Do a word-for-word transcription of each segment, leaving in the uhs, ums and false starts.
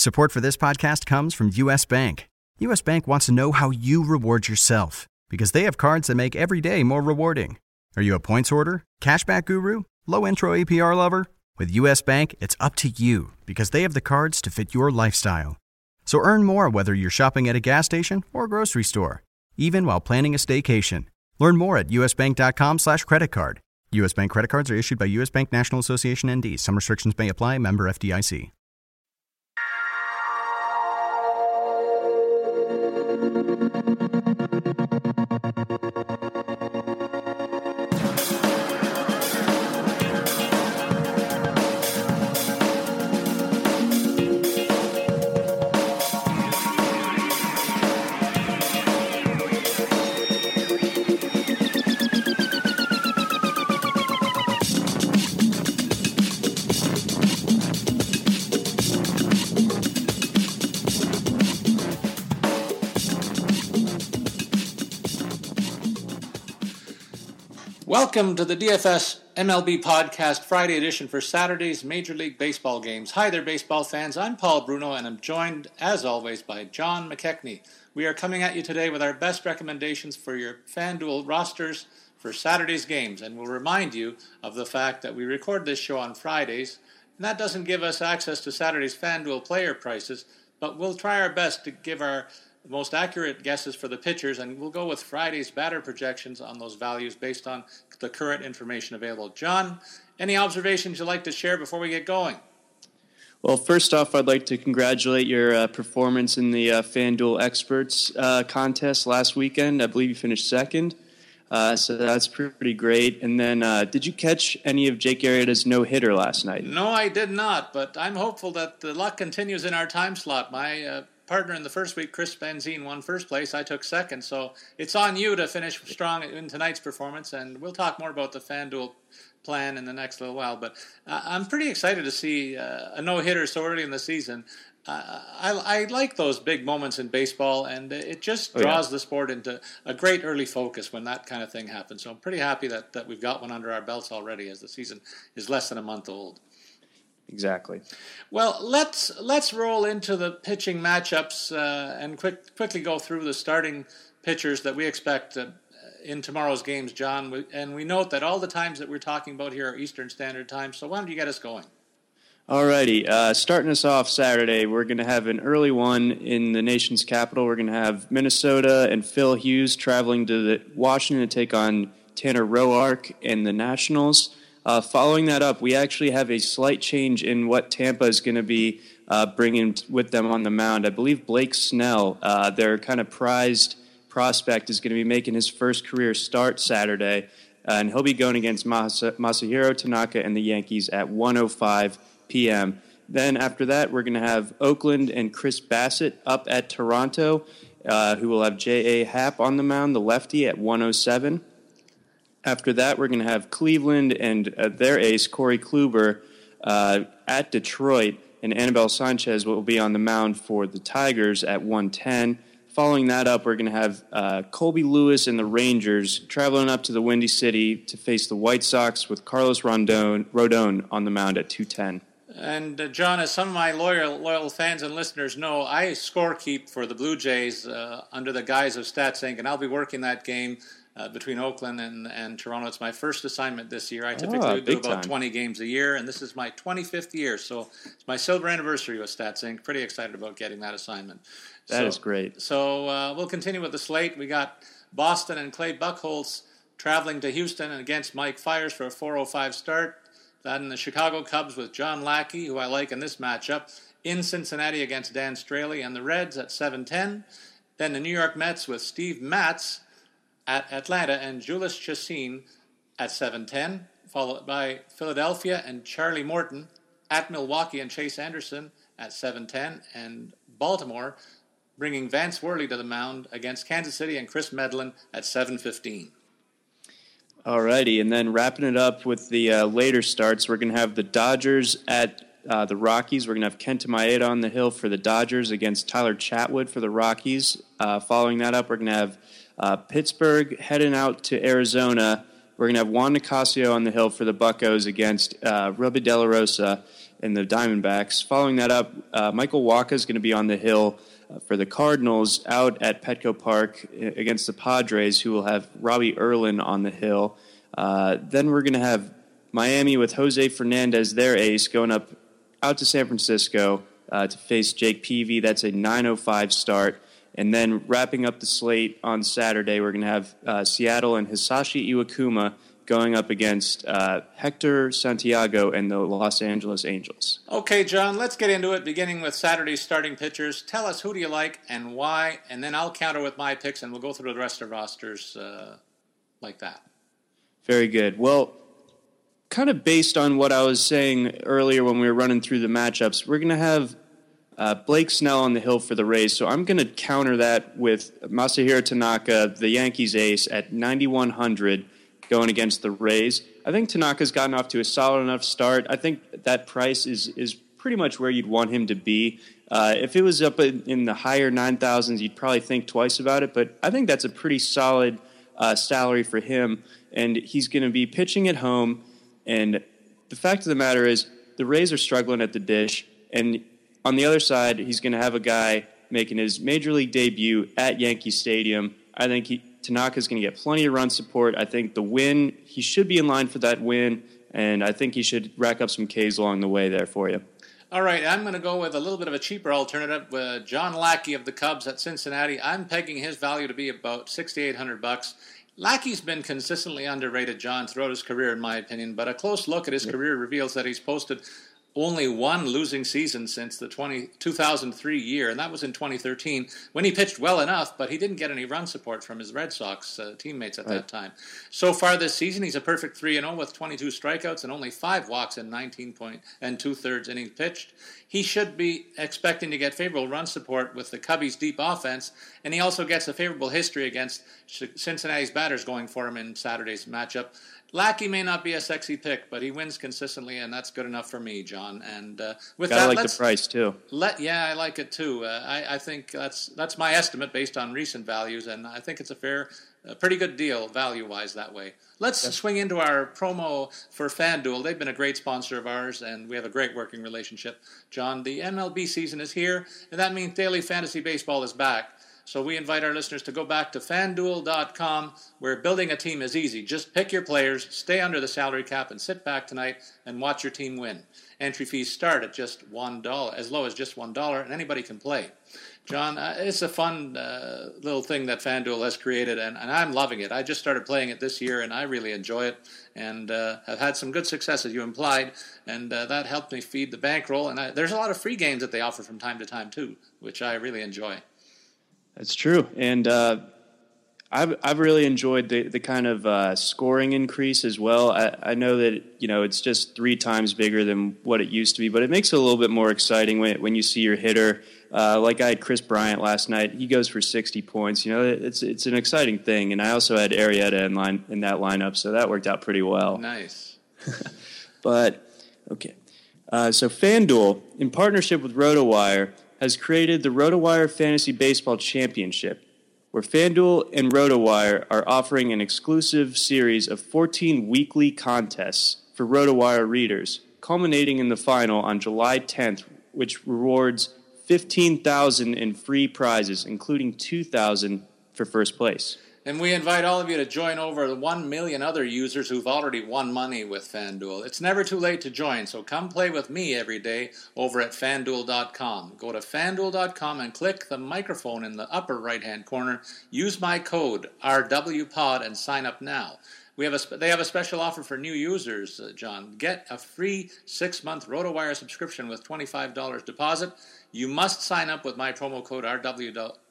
Support for this podcast comes from U S. Bank. U S. Bank wants to know how you reward yourself because they have cards that make every day more rewarding. Are you a points hoarder, cashback guru, low intro A P R lover? With U S. Bank, it's up to you because they have the cards to fit your lifestyle. So earn more whether you're shopping at a gas station or grocery store, even while planning a staycation. Learn more at usbank.com slash credit card. U S. Bank credit cards are issued by U S. Bank National Association N D. Some restrictions may apply. Member F D I C. Welcome to the D F S M L B Podcast Friday edition for Saturday's Major League Baseball games. Hi there, baseball fans. I'm Paul Bruno, and I'm joined, as always, by John McKechnie. We are coming at you today with our best recommendations for your FanDuel rosters for Saturday's games, and we'll remind you of the fact that we record this show on Fridays, and that doesn't give us access to Saturday's FanDuel player prices, but we'll try our best to give our most accurate guesses for the pitchers, and we'll go with Friday's batter projections on those values based on the current information available. John, any observations you'd like to share before we get going? Well, first off, I'd like to congratulate your uh, performance in the uh, FanDuel Experts uh, contest last weekend. I believe you finished second, uh, so that's pretty great. And then, uh, did you catch any of Jake Arrieta's no-hitter last night? No, I did not, but I'm hopeful that the luck continues in our time slot. My uh, partner in the first week, Chris Benzine, won first place. I took second, so it's on you to finish strong in tonight's performance, and we'll talk more about the FanDuel plan in the next little while. But uh, I'm pretty excited to see uh, a no-hitter so early in the season. Uh, I, I like those big moments in baseball, and it just draws oh, yeah. the sport into a great early focus when that kind of thing happens. So I'm pretty happy that, that we've got one under our belts already as the season is less than a month old. Exactly. Well, let's let's roll into the pitching matchups uh, and quick, quickly go through the starting pitchers that we expect uh, in tomorrow's games, John. We, and we note that all the times that we're talking about here are Eastern Standard Time, so why don't you get us going? All righty. Uh, starting us off Saturday, we're going to have an early one in the nation's capital. We're going to have Minnesota and Phil Hughes traveling to the Washington to take on Tanner Roark and the Nationals. Uh, following that up, we actually have a slight change in what Tampa is going to be uh, bringing with them on the mound. I believe Blake Snell, uh, their kind of prized prospect, is going to be making his first career start Saturday, uh, and he'll be going against Mas- Masahiro Tanaka and the Yankees at one oh five p.m. Then after that, we're going to have Oakland and Chris Bassett up at Toronto, uh, who will have J A. Happ on the mound, the lefty, at one oh seven. After that, we're going to have Cleveland and uh, their ace, Corey Kluber, uh, at Detroit, and Anibal Sanchez will be on the mound for the Tigers at one ten. Following that up, we're going to have uh, Colby Lewis and the Rangers traveling up to the Windy City to face the White Sox with Carlos Rondon, Rodon on the mound at two ten. And, uh, John, as some of my loyal loyal fans and listeners know, I scorekeep for the Blue Jays uh, under the guise of StatsInc, and I'll be working that game Uh, between Oakland and, and Toronto. It's my first assignment this year. I typically oh, do about time. twenty games a year, and this is my twenty-fifth year, so it's my silver anniversary with StatsInc. Pretty excited about getting that assignment. That so, is great. So uh, we'll continue with the slate. We got Boston and Clay Buchholz traveling to Houston and against Mike Fiers for a four oh five start. Then the Chicago Cubs with John Lackey, who I like in this matchup, in Cincinnati against Dan Straley and the Reds at seven ten. Then the New York Mets with Steve Matz at Atlanta and Julius Chassin at seven ten, followed by Philadelphia and Charlie Morton at Milwaukee and Chase Anderson at seven ten, and Baltimore bringing Vance Worley to the mound against Kansas City and Chris Medlin at seven fifteen. All righty, and then wrapping it up with the uh, later starts, we're going to have the Dodgers at uh, the Rockies. We're going to have Kenta Maeda on the hill for the Dodgers against Tyler Chatwood for the Rockies. Uh, following that up, we're going to have uh, Pittsburgh heading out to Arizona. We're going to have Juan Nicasio on the hill for the Buccos against uh, Robbie De La Rosa. and the Diamondbacks. Following that up, uh, Michael Wacha is going to be on the hill uh, for the Cardinals out at Petco Park against the Padres, who will have Robbie Erlin on the hill. Uh, then we're going to have Miami with Jose Fernandez, their ace, going up out to San Francisco uh, to face Jake Peavy. That's a nine oh five start. And then wrapping up the slate on Saturday, we're going to have uh, Seattle and Hisashi Iwakuma going up against uh, Hector Santiago and the Los Angeles Angels. Okay, John, let's get into it, beginning with Saturday's starting pitchers. Tell us, who do you like and why, and then I'll counter with my picks, and we'll go through the rest of the rosters uh, like that. Very good. Well, kind of based on what I was saying earlier when we were running through the matchups, we're going to have Uh, Blake Snell on the hill for the Rays, so I'm going to counter that with Masahiro Tanaka, the Yankees ace, at ninety-one hundred going against the Rays. I think Tanaka's gotten off to a solid enough start. I think that price is is pretty much where you'd want him to be. Uh, if it was up in, in the higher nine thousands, you'd probably think twice about it, but I think that's a pretty solid uh, salary for him, and he's going to be pitching at home, and the fact of the matter is the Rays are struggling at the dish, and on the other side, he's going to have a guy making his major league debut at Yankee Stadium. I think he, Tanaka's going to get plenty of run support. I think the win, he should be in line for that win, and I think he should rack up some Ks along the way there for you. All right, I'm going to go with a little bit of a cheaper alternative with John Lackey of the Cubs at Cincinnati. I'm pegging his value to be about sixty-eight hundred bucks. Lackey's been consistently underrated, John, throughout his career, in my opinion, but a close look at his career reveals that he's posted only one losing season since the two thousand three year, and that was in twenty thirteen, when he pitched well enough, but he didn't get any run support from his Red Sox uh, teammates at right. that time. So far this season, he's a perfect three and oh with twenty-two strikeouts and only five walks in nineteen point and two-thirds innings pitched. He should be expecting to get favorable run support with the Cubbies' deep offense, and he also gets a favorable history against Cincinnati's batters going for him in Saturday's matchup. Lackey may not be a sexy pick, but he wins consistently, and that's good enough for me, John. And uh, with Gotta that, like let's, the price too. Let yeah, I like it too. Uh, I, I think that's that's my estimate based on recent values, and I think it's a fair, a pretty good deal value-wise that way. Let's yes. swing into our promo for FanDuel. They've been a great sponsor of ours, and we have a great working relationship. John, the M L B season is here, and that means daily fantasy baseball is back. So we invite our listeners to go back to FanDuel dot com, where building a team is easy. Just pick your players, stay under the salary cap, and sit back tonight and watch your team win. Entry fees start at just one dollar, as low as just one dollar, and anybody can play. John, uh, it's a fun uh, little thing that FanDuel has created, and, and I'm loving it. I just started playing it this year, and I really enjoy it, and uh, have had some good success, as you implied, and uh, that helped me feed the bankroll. And I, there's a lot of free games that they offer from time to time, too, which I really enjoy. That's true, and uh, I've I've really enjoyed the the kind of uh, scoring increase as well. I, I know that you know it's just three times bigger than what it used to be, but it makes it a little bit more exciting when when you see your hitter. Uh, like I had Chris Bryant last night; he goes for sixty points. You know, it's it's an exciting thing, and I also had Arrieta in line in that lineup, so that worked out pretty well. Nice, but okay, uh, so FanDuel in partnership with RotoWire has created the RotoWire Fantasy Baseball Championship, where FanDuel and RotoWire are offering an exclusive series of fourteen weekly contests for RotoWire readers, culminating in the final on July tenth, which rewards fifteen thousand dollars in free prizes, including two thousand dollars for first place. And we invite all of you to join over the one million other users who've already won money with FanDuel. It's never too late to join, so come play with me every day over at FanDuel dot com. Go to FanDuel dot com and click the microphone in the upper right-hand corner. Use my code R W P O D and sign up now. We have a, they have a special offer for new users, uh, John. Get a free six-month RotoWire subscription with twenty-five dollars deposit. You must sign up with my promo code R W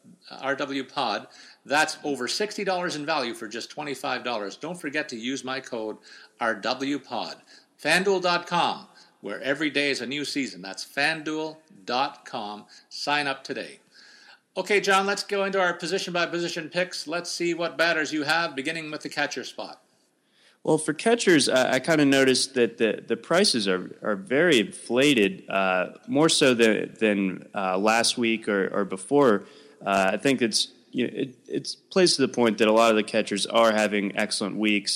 P O D. That's over sixty dollars in value for just twenty-five dollars. Don't forget to use my code R W P O D. FanDuel dot com, where every day is a new season. That's FanDuel dot com. Sign up today. Okay, John, let's go into our position-by-position picks. Let's see what batters you have, beginning with the catcher spot. Well, for catchers, uh, I kind of noticed that the, the prices are, are very inflated, uh, more so than, than uh, last week or, or before. Uh, I think it's you know, it it's plays to the point that a lot of the catchers are having excellent weeks, and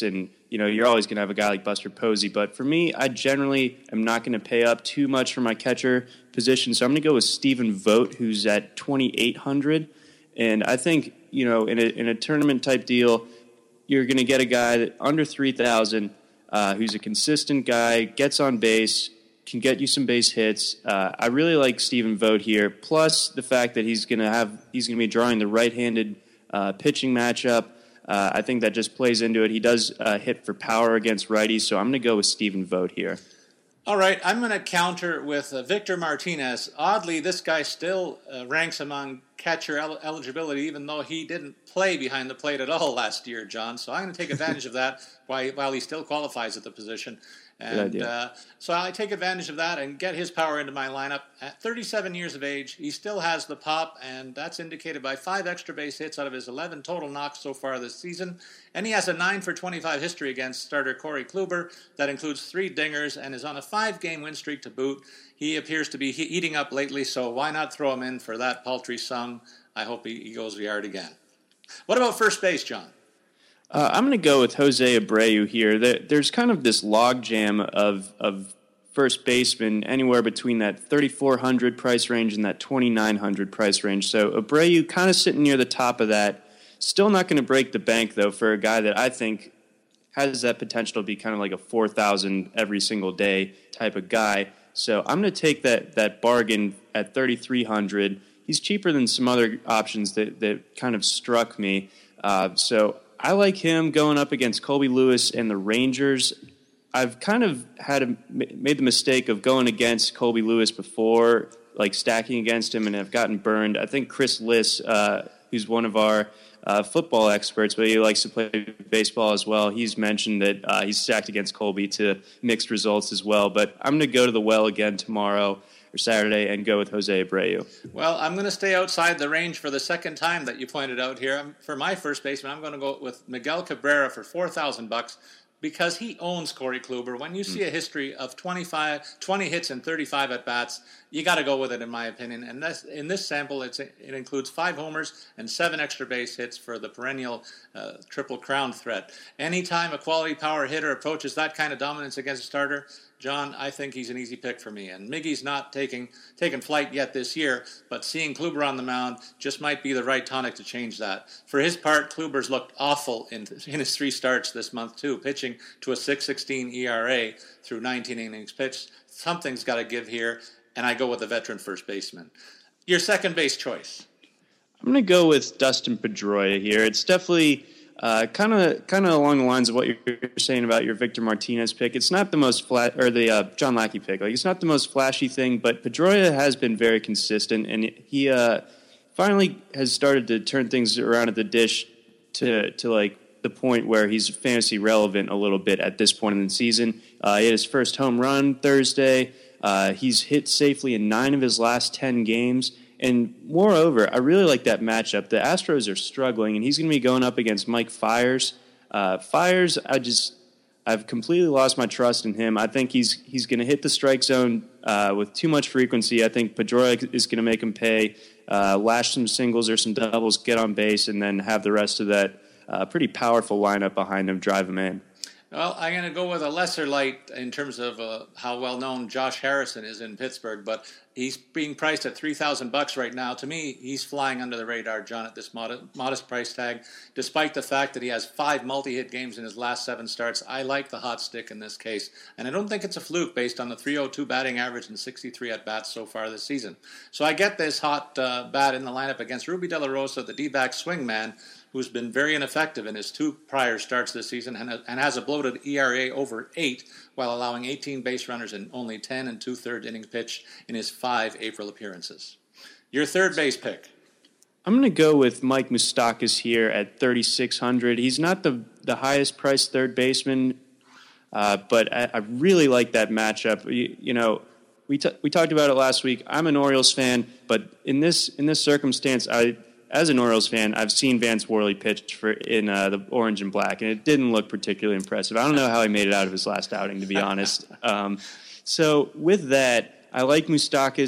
you know, you're always going to have a guy like Buster Posey. But for me, I generally am not going to pay up too much for my catcher position. So I'm going to go with Stephen Vogt, who's at twenty-eight hundred. And I think, you know, in a, in a tournament type deal, you're going to get a guy that under three thousand, uh, who's a consistent guy, gets on base, can get you some base hits. Uh, I really like Stephen Vogt here. Plus the fact that he's going to have, he's going to be drawing the right-handed uh, pitching matchup. Uh, I think that just plays into it. He does uh, hit for power against righties, so I'm going to go with Stephen Vogt here. All right, I'm going to counter with uh, Victor Martinez. Oddly, this guy still uh, ranks among catcher el- eligibility, even though he didn't play behind the plate at all last year, John. So I'm going to take advantage of that while, while he still qualifies at the position. And uh, so I take advantage of that and get his power into my lineup. At thirty-seven years of age, he still has the pop, and that's indicated by five extra base hits out of his eleven total knocks so far this season. And he has a nine for twenty-five history against starter Corey Kluber. That includes three dingers and is on a five-game win streak to boot. He appears to be he- heating up lately, so why not throw him in for that paltry sum? I hope he, he goes yard again. What about first base, John? Uh, I'm going to go with Jose Abreu here. There, there's kind of this logjam of of first baseman anywhere between that thirty-four hundred price range and that twenty-nine hundred price range. So Abreu kind of sitting near the top of that. Still not going to break the bank, though, for a guy that I think has that potential to be kind of like a four thousand every single day type of guy. So I'm going to take that that bargain at thirty-three hundred. He's cheaper than some other options that, that kind of struck me. Uh, so I like him going up against Colby Lewis and the Rangers. I've kind of had a, made the mistake of going against Colby Lewis before, like stacking against him, and have gotten burned. I think Chris Liss, uh, who's one of our uh, football experts, but he likes to play baseball as well, he's mentioned that uh, he's stacked against Colby to mixed results as well. But I'm going to go to the well again tomorrow or Saturday and go with Jose Abreu. Well, I'm going to stay outside the range for the second time that you pointed out here. For my first baseman, I'm going to go with Miguel Cabrera for four thousand bucks because he owns Corey Kluber. When you see a history of twenty-five, twenty hits and thirty-five at-bats, you got to go with it, in my opinion. And this, in this sample, it's, it includes five homers and seven extra base hits for the perennial uh, Triple Crown threat. Anytime a quality power hitter approaches that kind of dominance against a starter, John, I think he's an easy pick for me. And Miggy's not taking taking flight yet this year, but seeing Kluber on the mound just might be the right tonic to change that. For his part, Kluber's looked awful in, in his three starts this month, too, pitching to a six sixteen E R A through nineteen innings pitched. Something's got to give here, and I go with the veteran first baseman. Your second base choice? I'm going to go with Dustin Pedroia here. It's definitely kind of kind of along the lines of what you're saying about your Victor Martinez pick. It's not the most flat, or the uh, John Lackey pick. Like, it's not the most flashy thing, but Pedroia has been very consistent, and he uh, finally has started to turn things around at the dish to to like the point where he's fantasy relevant a little bit at this point in the season. Uh, he had his first home run Thursday. Uh, he's hit safely in nine of his last ten games. And moreover, I really like that matchup. The Astros are struggling, and he's going to be going up against Mike Fiers. Uh, Fiers, I just, I've completely lost my trust in him. I think he's he's going to hit the strike zone uh, with too much frequency. I think Pedroia is going to make him pay, uh, lash some singles or some doubles, get on base, and then have the rest of that uh, pretty powerful lineup behind him drive him in. Well, I'm going to go with a lesser light in terms of uh, how well known Josh Harrison is in Pittsburgh, but he's being priced at three thousand bucks right now. To me, he's flying under the radar, John, at this modest, modest price tag. Despite the fact that he has five multi-hit games in his last seven starts, I like the hot stick in this case, and I don't think it's a fluke based on the three oh two batting average and sixty-three at-bats so far this season. So I get this hot uh, bat in the lineup against Ruby De La Rosa, the D-back swingman, who's been very ineffective in his two prior starts this season and, and has a bloated E R A over eight while allowing eighteen base runners and only ten and two-thirds innings pitched in his five April appearances. Your third base pick? I'm going to go with Mike Moustakas here at thirty-six hundred. He's not the, the highest priced third baseman, uh, but I, I really like that matchup. You, you know, we t- we talked about it last week. I'm an Orioles fan, but in this in this circumstance, I as an Orioles fan, I've seen Vance Worley pitch for in uh, the orange and black, and it didn't look particularly impressive. I don't know how he made it out of his last outing, to be honest. Um, so with that, I like Moustakas.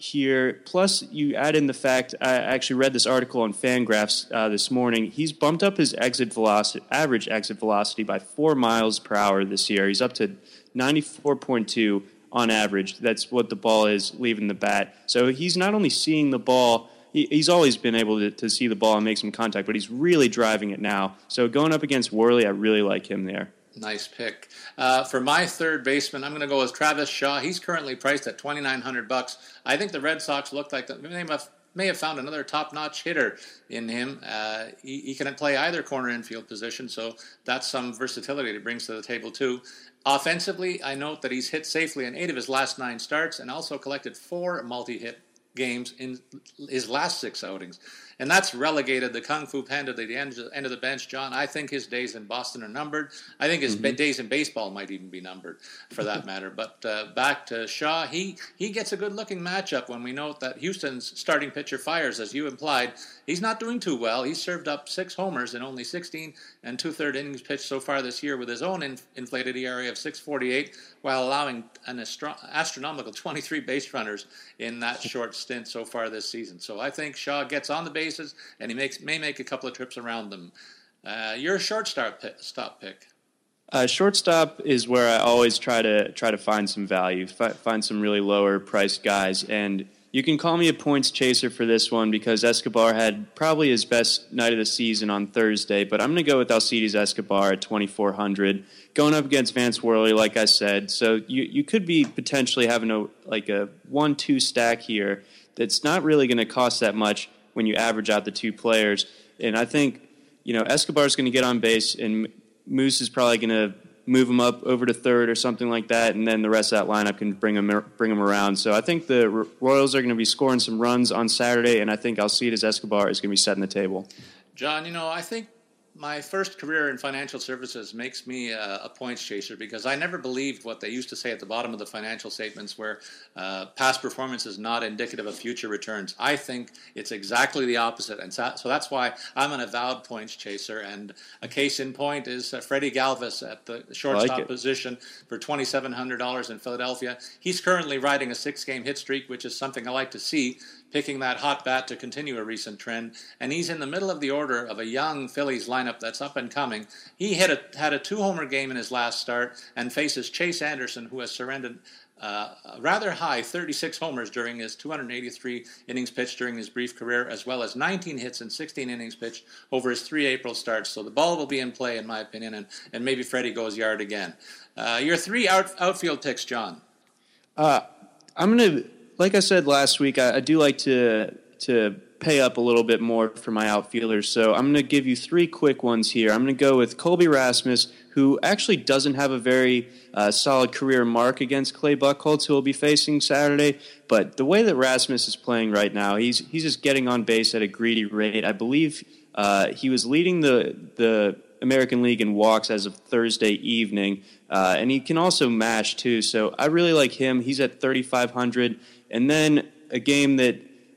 here. Plus, you add in the fact, I actually read this article on Fangraphs uh, this morning. He's bumped up his exit velocity, average exit velocity by four miles per hour this year. He's up to ninety-four point two on average. That's what the ball is leaving the bat. So he's not only seeing the ball, he, he's always been able to, to see the ball and make some contact, but he's really driving it now. So going up against Worley, I really like him there. Nice pick. Uh, for my third baseman, I'm going to go with Travis Shaw. He's currently priced at twenty-nine hundred bucks. I think the Red Sox look like they may have, may have found another top-notch hitter in him. Uh, he, he can play either corner infield position, so that's some versatility that he brings to the table too. Offensively, I note that he's hit safely in eight of his last nine starts and also collected four multi-hit games in his last six outings. And that's relegated the Kung Fu Panda to the end, end of the bench, John. I think his days in Boston are numbered. I think his mm-hmm. days in baseball might even be numbered, for that matter. But uh, back to Shaw, he, he gets a good-looking matchup when we note that Houston's starting pitcher fires, as you implied. He's not doing too well. He's served up six homers in only sixteen and two-third innings pitched so far this year with his own in, inflated E R A of six forty-eight, while allowing an astro- astronomical twenty-three base runners in that short stint so far this season. So I think Shaw gets on the bases, and he makes may make a couple of trips around them. Uh, your shortstop pick, stop pick. Uh, shortstop is where I always try to try to find some value, fi- find some really lower priced guys, and you can call me a points chaser for this one because Escobar had probably his best night of the season on Thursday, but I'm going to go with Alcides Escobar at twenty-four hundred, going up against Vance Worley, like I said. So you you could be potentially having a like a one two stack here that's not really going to cost that much when you average out the two players. And I think, you know, Escobar's going to get on base, and Moose is probably going to move him up over to third or something like that, and then the rest of that lineup can bring him bring him around. So I think the Royals are going to be scoring some runs on Saturday, and I think Alcides Escobar is going to be setting the table. John, you know, I think my first career in financial services makes me a, a points chaser because I never believed what they used to say at the bottom of the financial statements where uh, past performance is not indicative of future returns. I think it's exactly the opposite. And so, so that's why I'm an avowed points chaser. And a case in point is uh, Freddie Galvis at the shortstop like position for twenty-seven hundred dollars in Philadelphia. He's currently riding a six-game hit streak, which is something I like to see, picking that hot bat to continue a recent trend. And he's in the middle of the order of a young Phillies lineup that's up and coming. He hit a, had a two-homer game in his last start and faces Chase Anderson, who has surrendered uh, a rather high thirty-six homers during his two hundred eighty-three innings pitched during his brief career, as well as nineteen hits and sixteen innings pitched over his three April starts. So the ball will be in play, in my opinion, and, and maybe Freddie goes yard again. Uh, your three out, outfield picks, John. Uh, I'm going to... Like I said last week, I, I do like to to pay up a little bit more for my outfielders, so I'm going to give you three quick ones here. I'm going to go with Colby Rasmus, who actually doesn't have a very uh, solid career mark against Clay Buchholz, who will be facing Saturday, but the way that Rasmus is playing right now, he's he's just getting on base at a greedy rate. I believe uh, he was leading the the American League in walks as of Thursday evening, uh, and he can also mash too, so I really like him. He's at thirty-five hundred. And then a game that,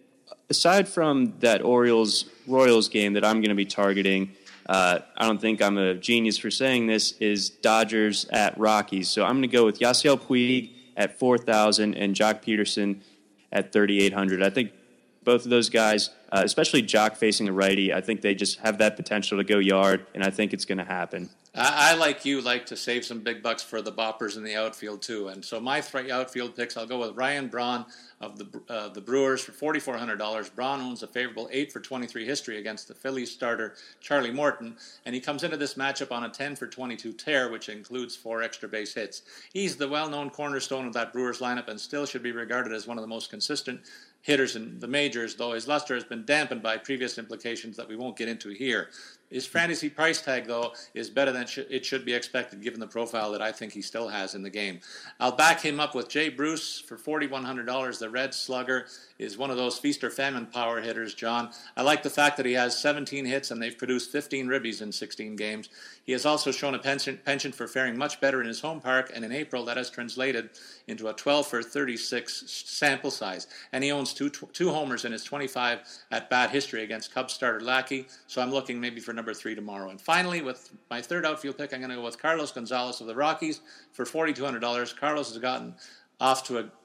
aside from that Orioles-Royals game that I'm going to be targeting, uh, I don't think I'm a genius for saying this, is Dodgers at Rockies. So I'm going to go with Yasiel Puig at four thousand and Jock Peterson at thirty-eight hundred. I think both of those guys, uh, especially Jock facing a righty, I think they just have that potential to go yard, and I think it's going to happen. I, I, like you, like to save some big bucks for the boppers in the outfield, too. And so my three outfield picks, I'll go with Ryan Braun of the uh, the Brewers for forty-four hundred dollars. Braun owns a favorable eight for twenty-three history against the Phillies starter Charlie Morton, and he comes into this matchup on a ten for twenty-two tear, which includes four extra base hits. He's the well-known cornerstone of that Brewers lineup and still should be regarded as one of the most consistent hitters in the majors, though his luster has been dampened by previous implications that we won't get into here. His fantasy price tag, though, is better than it should be expected given the profile that I think he still has in the game. I'll back him up with Jay Bruce for forty-one hundred dollars. The Red Slugger is one of those feast or famine power hitters, John. I like the fact that he has seventeen hits and they've produced fifteen ribbies in sixteen games. He has also shown a penchant, penchant for faring much better in his home park, and in April that has translated into a twelve for thirty-six sample size. And he owns two two homers in his twenty-five at-bat history against Cubs starter Lackey, so I'm looking maybe for number three tomorrow. And finally, with my third outfield pick, I'm going to go with Carlos Gonzalez of the Rockies for forty-two hundred dollars. Carlos has gotten off to a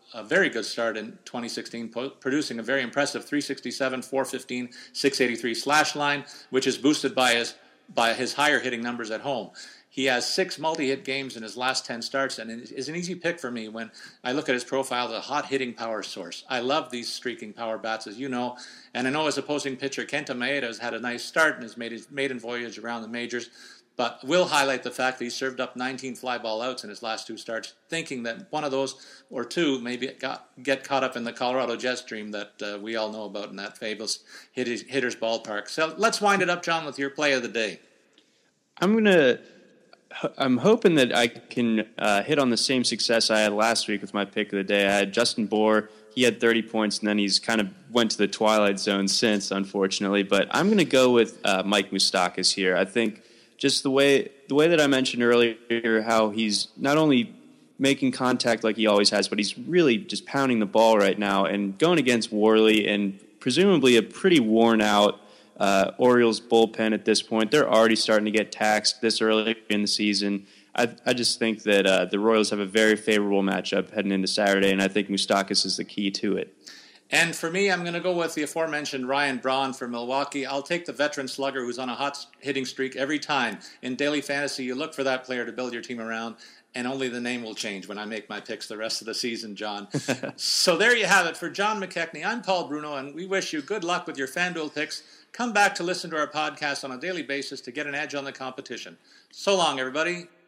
a very good start in twenty sixteen, producing a very impressive three sixty-seven, four fifteen, six eighty-three slash line, which is boosted by his by his higher hitting numbers at home. He has six multi-hit games in his last ten starts, and is an easy pick for me when I look at his profile as a hot-hitting power source. I love these streaking power bats, as you know, and I know his opposing pitcher, Kenta Maeda, has had a nice start and has made his maiden voyage around the majors, but will highlight the fact that he served up nineteen fly ball outs in his last two starts, thinking that one of those or two maybe got, get caught up in the Colorado Jets dream that uh, we all know about in that famous hitters, hitters ballpark. So let's wind it up, John, with your play of the day. I'm going to... I'm hoping that I can uh, hit on the same success I had last week with my pick of the day. I had Justin Bour. He had thirty points, and then he's kind of went to the twilight zone since, unfortunately. But I'm going to go with uh, Mike Moustakas here. I think just the way the way that I mentioned earlier, how he's not only making contact like he always has, but he's really just pounding the ball right now and going against Worley and presumably a pretty worn-out Uh, Orioles bullpen at this point. They're already starting to get taxed this early in the season. I, I just think that uh, the Royals have a very favorable matchup heading into Saturday, and I think Moustakas is the key to it. And for me, I'm going to go with the aforementioned Ryan Braun for Milwaukee. I'll take the veteran slugger who's on a hot hitting streak every time. In daily fantasy, you look for that player to build your team around, and only the name will change when I make my picks the rest of the season, John. So there you have it. For John McKechnie, I'm Paul Bruno, and we wish you good luck with your FanDuel picks. Come back to listen to our podcast on a daily basis to get an edge on the competition. So long, everybody.